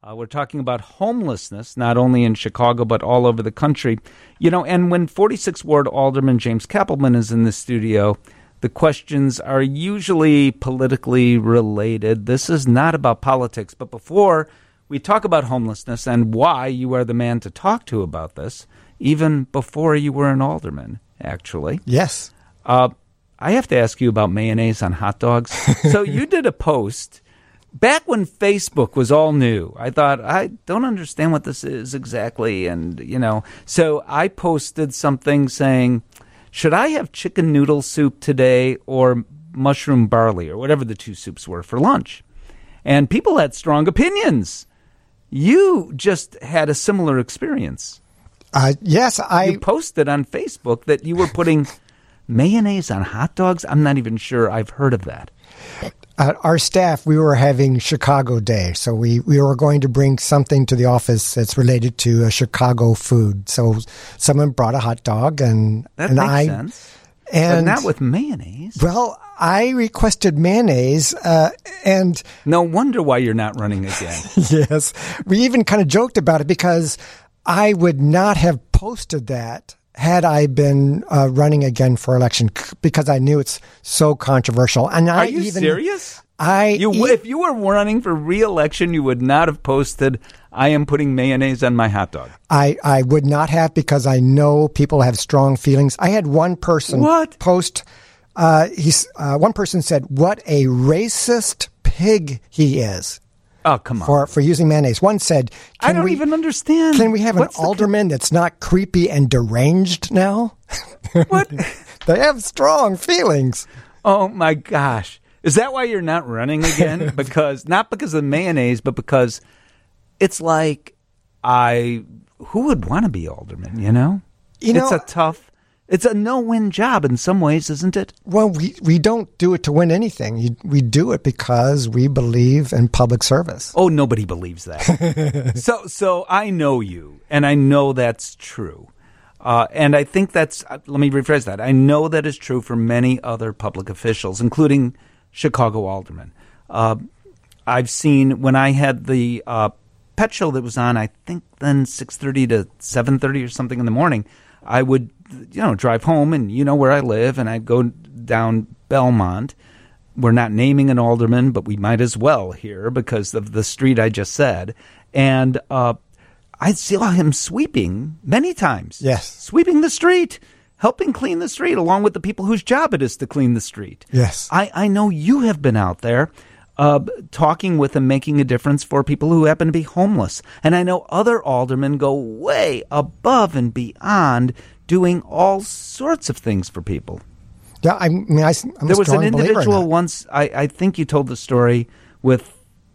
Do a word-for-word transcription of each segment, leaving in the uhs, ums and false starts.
Uh, we're talking about homelessness, not only in Chicago, but all over the country. You know, and when forty-sixth Ward Alderman James Kappelman is in the studio, the questions are usually politically related. This is not about politics. But before we talk about homelessness and why you are the man to talk to about this, even before you were an alderman, actually. Yes. Uh, I have to ask you about mayonnaise on hot dogs. So you did a post back when Facebook was all new. I thought, I don't understand what this is exactly. And, you know, so I posted something saying, should I have chicken noodle soup today or mushroom barley or whatever the two soups were for lunch? And people had strong opinions. You just had a similar experience. Uh, yes, I... You posted on Facebook that you were putting mayonnaise on hot dogs? I'm not even sure I've heard of that. Uh, our staff, we were having Chicago Day, so we, we were going to bring something to the office that's related to a Chicago food. So someone brought a hot dog, and that and makes I, sense. And but not with mayonnaise. Well, I requested mayonnaise, uh, and no wonder why you're not running again. Yes, we even kind of joked about it because I would not have posted that had I been uh, running again for election, because I knew it's so controversial. And Are I you even, serious? I you, e- if you were running for re-election, you would not have posted, I am putting mayonnaise on my hot dog. I, I would not have, because I know people have strong feelings. I had one person what? post, uh, he's, uh, one person said, what a racist pig he is. Oh, come on. For, for using mayonnaise. One said, I don't we, even understand. Can we have What's an alderman that's not creepy and deranged now? What? They have strong feelings. Oh, my gosh. Is that why you're not running again? Because not because of mayonnaise, but because it's like I who would want to be alderman, you know? You know, it's a tough It's a no-win job in some ways, isn't it? Well, we, we don't do it to win anything. You, we do it because we believe in public service. Oh, nobody believes that. so so I know you, and I know that's true. Uh, and I think that's, uh, let me rephrase that. I know that is true for many other public officials, including Chicago aldermen. Uh, I've seen, when I had the uh, pet show that was on, I think then six thirty to seven thirty or something in the morning, I would, you know, drive home, and you know where I live, and I'd go down Belmont. We're not naming an alderman, but we might as well here because of the street I just said. And uh, I saw him sweeping many times. Yes. Sweeping the street, helping clean the street, along with the people whose job it is to clean the street. Yes. I, I know you have been out there uh, talking with and making a difference for people who happen to be homeless. And I know other aldermen go way above and beyond doing all sorts of things for people. Yeah, I mean, I, I'm there a was an strong believer in individual that. once, I, I think you told the story with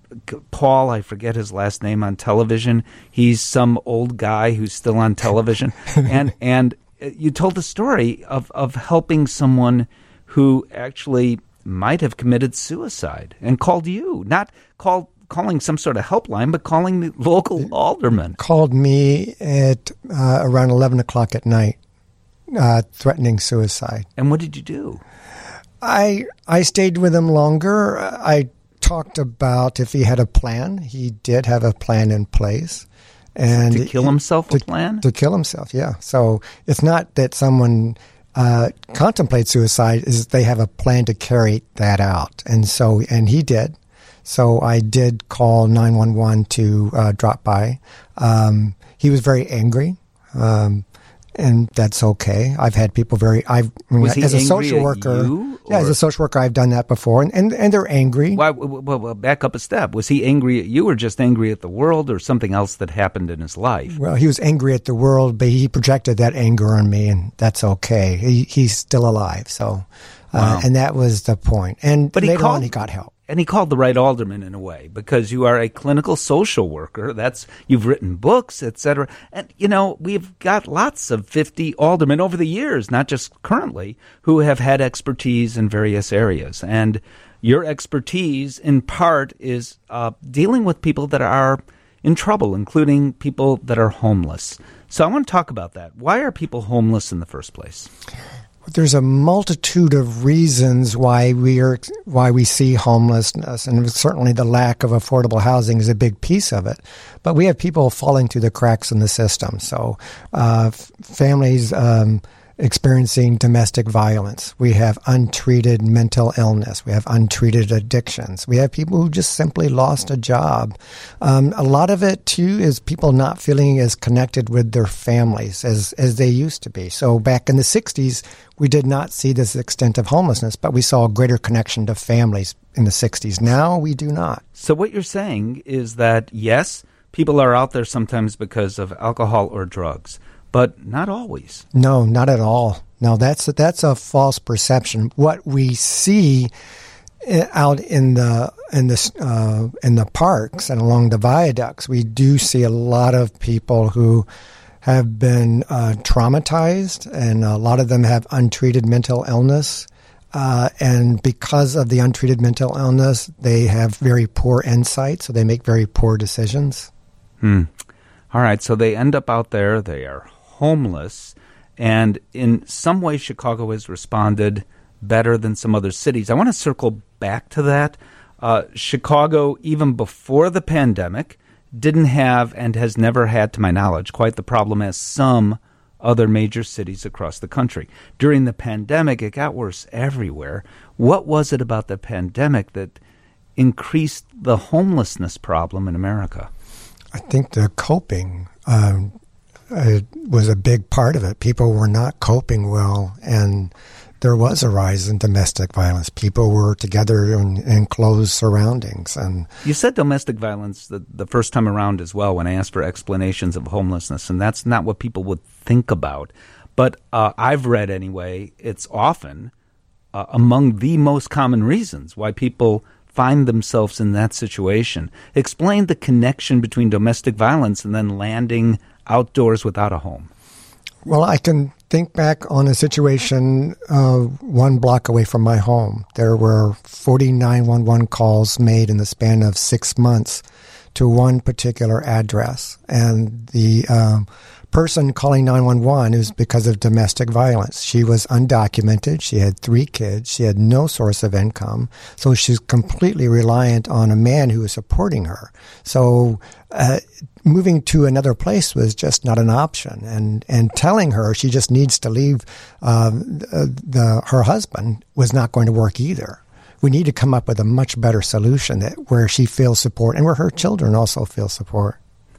Paul, I forget his last name, on television. He's some old guy who's still on television. and and you told the story of, of helping someone who actually might have committed suicide and called you, not called calling some sort of helpline, but calling the local alderman. Called me at uh, around eleven o'clock at night, uh, threatening suicide. And what did you do? I I stayed with him longer. I talked about if he had a plan. He did have a plan in place. And to kill himself, to, a plan? To kill himself, yeah. So it's not that someone uh, contemplates suicide, is they have a plan to carry that out. And so, and he did. So I did call nine one one to uh, drop by. Um, he was very angry. Um, And that's okay. I've had people very. I've Was he as a angry social at worker. you, yeah, as or- a social worker, I've done that before, and and, and they're angry. Why? Well, well, back up a step. Was he angry at you, or just angry at the world, or something else that happened in his life? Well, he was angry at the world, but he projected that anger on me, and that's okay. He he's still alive, so uh, Wow. and that was the point. And But he later called- on, he got help. And he called the right alderman in a way, because you are a clinical social worker. That's you've written books, et cetera. And you know we've got lots of fifty aldermen over the years, not just currently, who have had expertise in various areas. And your expertise, in part, is uh, dealing with people that are in trouble, including people that are homeless. So I want to talk about that. Why are people homeless in the first place? There's a multitude of reasons why we are why we see homelessness, and certainly the lack of affordable housing is a big piece of it. But we have people falling through the cracks in the system. So uh, f- families um, experiencing domestic violence. We have untreated mental illness. We have untreated addictions. We have people who just simply lost a job. Um, a lot of it, too, is people not feeling as connected with their families as, as they used to be. So back in the sixties, we did not see this extent of homelessness, but we saw a greater connection to families in the sixties. Now we do not. So what you're saying is that, yes, people are out there sometimes because of alcohol or drugs, but not always. No, not at all. No, that's that's a false perception. What we see out in the in the uh, in the parks and along the viaducts, we do see a lot of people who have been uh, traumatized, and a lot of them have untreated mental illness. Uh, and because of the untreated mental illness, they have very poor insight, so they make very poor decisions. Hmm. All right, so they end up out there. They are homeless, and in some way Chicago has responded better than some other cities. I want to circle back to that. Uh, Chicago, even before the pandemic, didn't have and has never had, to my knowledge, quite the problem as some other major cities across the country. During the pandemic, it got worse everywhere. What was it about the pandemic that increased the homelessness problem in America? I think the coping um, uh, was a big part of it. People were not coping well, and there was a rise in domestic violence. People were together in enclosed surroundings. And you said domestic violence the, the first time around as well when I asked for explanations of homelessness, and that's not what people would think about. But uh, I've read anyway, it's often uh, among the most common reasons why people find themselves in that situation. Explain the connection between domestic violence and then landing outdoors without a home. Well, I can think back on a situation uh, one block away from my home. There were forty nine one one calls made in the span of six months to one particular address. And the um, person calling nine one one is because of domestic violence. She was undocumented. She had three kids. She had no source of income. So she's completely reliant on a man who was supporting her. So uh, moving to another place was just not an option. And, and telling her she just needs to leave uh, the, her husband was not going to work either. We need to come up with a much better solution that where she feels support and where her children also feel support.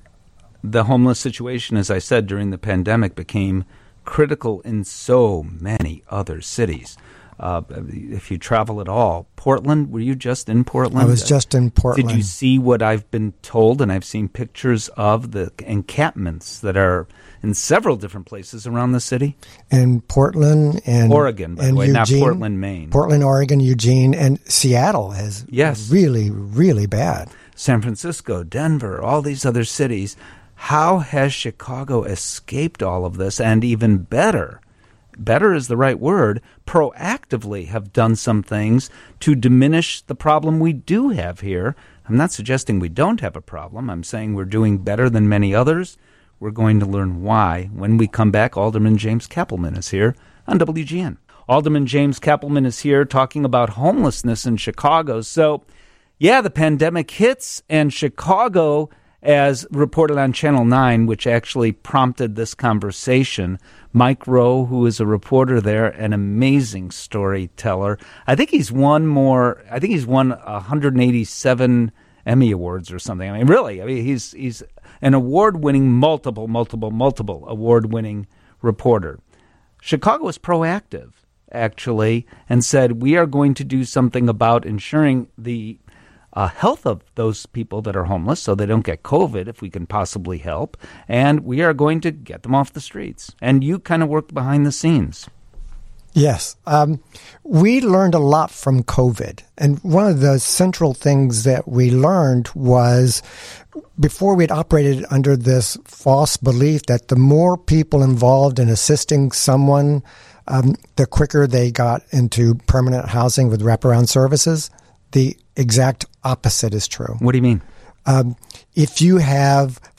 The homeless situation, as I said, during the pandemic became critical in so many other cities. Uh, if you travel at all, Portland, were you just in Portland? I was just in Portland. Did you see what I've been told, and I've seen pictures of the encampments that are in several different places around the city? In Portland and Oregon, by the way, not Portland, Maine. Portland, Oregon, Eugene, and Seattle is yes. really, really bad. San Francisco, Denver, all these other cities. How has Chicago escaped all of this, and even better, better is the right word, proactively have done some things to diminish the problem we do have here? I'm not suggesting we don't have a problem. I'm saying we're doing better than many others. We're going to learn why. When we come back, Alderman James Kappelman is here on W G N. Alderman James Kappelman is here talking about homelessness in Chicago. So, yeah, the pandemic hits, and Chicago, as reported on Channel nine, which actually prompted this conversation, Mike Rowe, who is a reporter there, an amazing storyteller. I think he's won more, I think he's won one hundred eighty-seven Emmy Awards or something. I mean, really, I mean, he's he's an award-winning, multiple, multiple, multiple award-winning reporter. Chicago was proactive, actually, and said, we are going to do something about ensuring the Uh, health of those people that are homeless so they don't get COVID if we can possibly help, and we are going to get them off the streets. And you kind of worked behind the scenes. Yes. Um, we learned a lot from COVID. And one of the central things that we learned was before we'd operated under this false belief that the more people involved in assisting someone, um, the quicker they got into permanent housing with wraparound services. The exact opposite is true. What do you mean? Um, if you have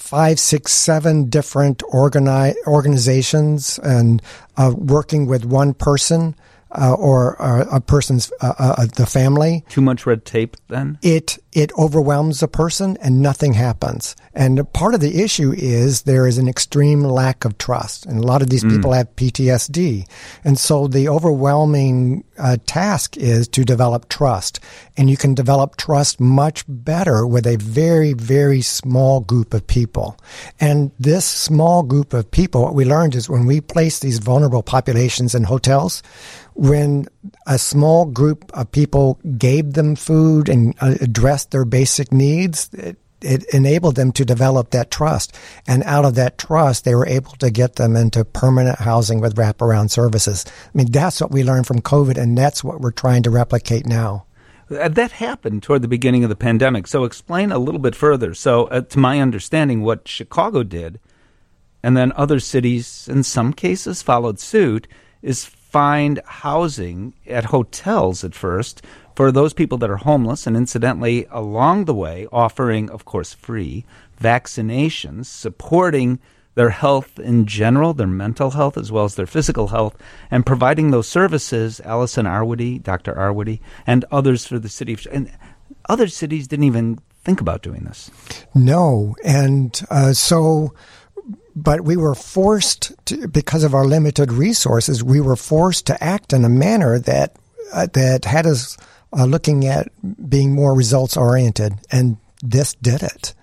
five, six, seven different organi- organizations and uh, working with one person uh, or, or a person's uh, uh, the family. Too much red tape, then? It it overwhelms the person and nothing happens. And part of the issue is there is an extreme lack of trust. And a lot of these mm. people have P T S D. And so the overwhelming uh, task is to develop trust. And you can develop trust much better with a very, very small group of people. And this small group of people, what we learned is when we place these vulnerable populations in hotels, when a small group of people gave them food and uh, addressed their basic needs, it, it enabled them to develop that trust. And out of that trust, they were able to get them into permanent housing with wraparound services. I mean, that's what we learned from COVID, and that's what we're trying to replicate now. That happened toward the beginning of the pandemic. So explain a little bit further. So uh, to my understanding, what Chicago did, and then other cities in some cases followed suit, is find housing at hotels at first for those people that are homeless, and incidentally, along the way, offering, of course, free vaccinations, supporting their health in general, their mental health as well as their physical health, and providing those services, Allison Arwady, Doctor Arwady, and others for the city of, and other cities didn't even think about doing this. No, and uh, so... But we were forced to, because of our limited resources, we were forced to act in a manner that uh, that had us uh, looking at being more results oriented, and this did it.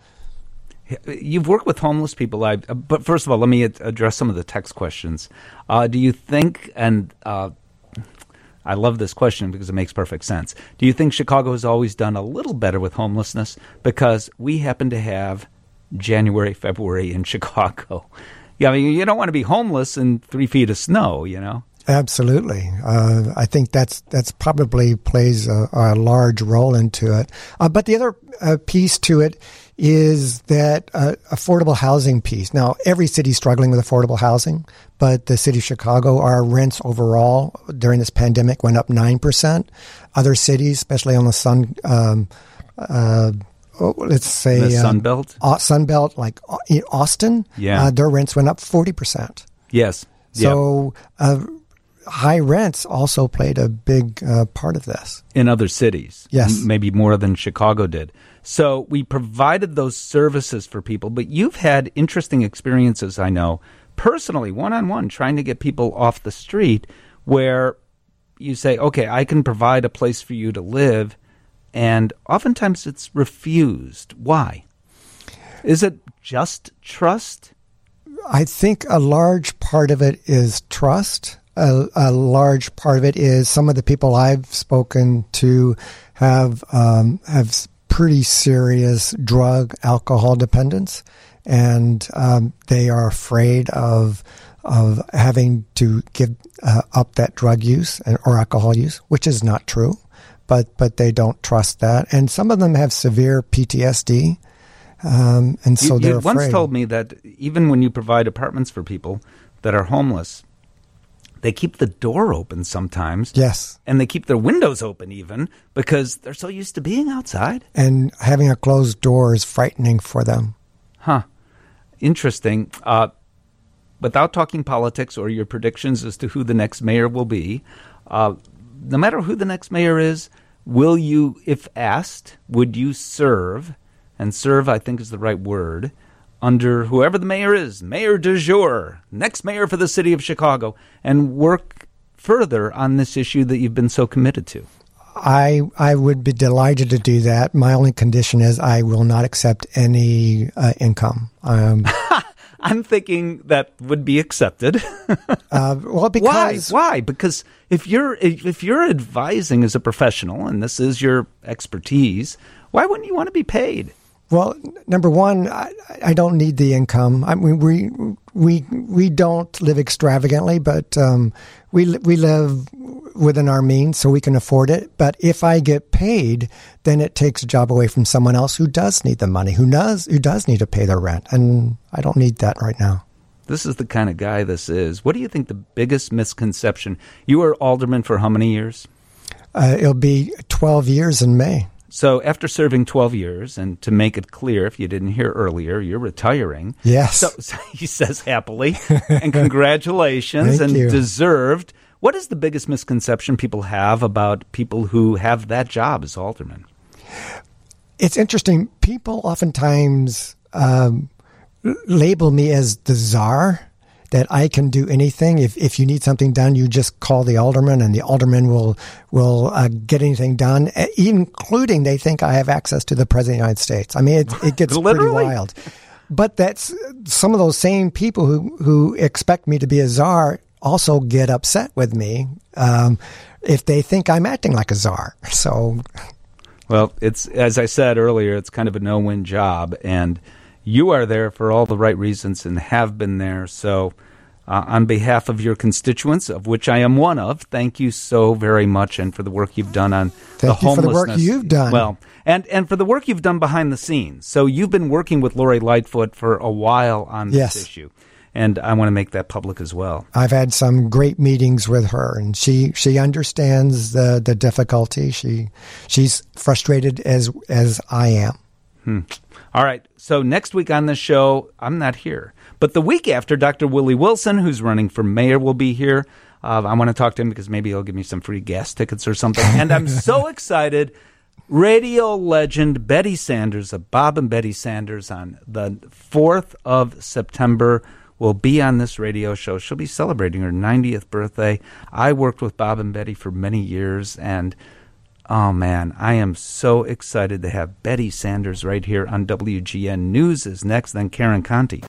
You've worked with homeless people, I, but first of all, let me address some of the text questions. Uh, do you think, and uh, I love this question because it makes perfect sense, do you think Chicago has always done a little better with homelessness because we happen to have January, February in Chicago? Yeah, I mean, you don't want to be homeless in three feet of snow, you know? Absolutely. Uh, I think that's that's probably plays a, a large role into it. Uh, but the other uh, piece to it is that uh, affordable housing piece. Now, every city's struggling with affordable housing, but the city of Chicago, our rents overall during this pandemic went up nine percent. Other cities, especially on the sun, um, uh, oh, let's say the Sun um, Belt, uh, Sun Belt, like uh, Austin, yeah, uh, their rents went up forty percent. Yes. So uh, high rents also played a big uh, part of this. In other cities. Yes. M- maybe more than Chicago did. So we provided those services for people, but you've had interesting experiences, I know, personally, one-on-one, trying to get people off the street where you say, okay, I can provide a place for you to live, and oftentimes it's refused. Why? Is it just trust? I think a large part of it is trust. A, a large part of it is some of the people I've spoken to have um, have pretty serious drug, alcohol dependence, and um, they are afraid of of having to give uh, up that drug use and, or alcohol use, which is not true, but but they don't trust that, and some of them have severe P T S D. Um, and so you, they're you afraid. once told me that even when you provide apartments for people that are homeless, they keep the door open sometimes. Yes. And they keep their windows open even because they're so used to being outside. And having a closed door is frightening for them. Huh. Interesting. Uh, without talking politics or your predictions as to who the next mayor will be, uh, no matter who the next mayor is, will you, if asked, would you serve, and serve I think is the right word, under whoever the mayor is, mayor du jour, next mayor for the city of Chicago, and work further on this issue that you've been so committed to? I I would be delighted to do that. My only condition is I will not accept any uh, income. Um, I'm thinking that would be accepted. uh, well, because why? Why? Because if you're if you're advising as a professional, and this is your expertise, why wouldn't you want to be paid? Well, number one, I, I don't need the income. I mean, we we we don't live extravagantly, but um, we we live within our means, so we can afford it. But if I get paid, then it takes a job away from someone else who does need the money, who does who does need to pay their rent, and I don't need that right now. This is the kind of guy this is. What do you think the biggest misconception? You were alderman for how many years? Uh, it'll be twelve years in May. So after serving twelve years, and to make it clear, if you didn't hear earlier, you're retiring. Yes. So, so he says happily, and congratulations, Thank and you. deserved. What is the biggest misconception people have about people who have that job as alderman? It's interesting. People oftentimes um, label me as the czar, that I can do anything. If if you need something done, you just call the alderman, and the alderman will will uh, get anything done, including they think I have access to the President of the United States. I mean, it, it gets pretty wild. But that's some of those same people who, who expect me to be a czar also get upset with me um, if they think I'm acting like a czar. So, well, it's as I said earlier, it's kind of a no-win job, and you are there for all the right reasons and have been there. So uh, on behalf of your constituents, of which I am one of, thank you so very much, and for the work you've done on thank the you homelessness. for the work you've done. Well, and, and for the work you've done behind the scenes. So you've been working with Lori Lightfoot for a while on this yes. issue, and I want to make that public as well. I've had some great meetings with her, and she, she understands the, the difficulty. She she's frustrated as as I am. Hmm. All right, so next week on the show, I'm not here. But the week after, Doctor Willie Wilson, who's running for mayor, will be here. Uh, I want to talk to him because maybe he'll give me some free gas tickets or something. And I'm so excited. Radio legend Betty Sanders of Bob and Betty Sanders on the fourth of September will be on this radio show. She'll be celebrating her ninetieth birthday. I worked with Bob and Betty for many years, and oh, man, I am so excited to have Betty Sanders right here on W G N. News is next, then Karen Conti.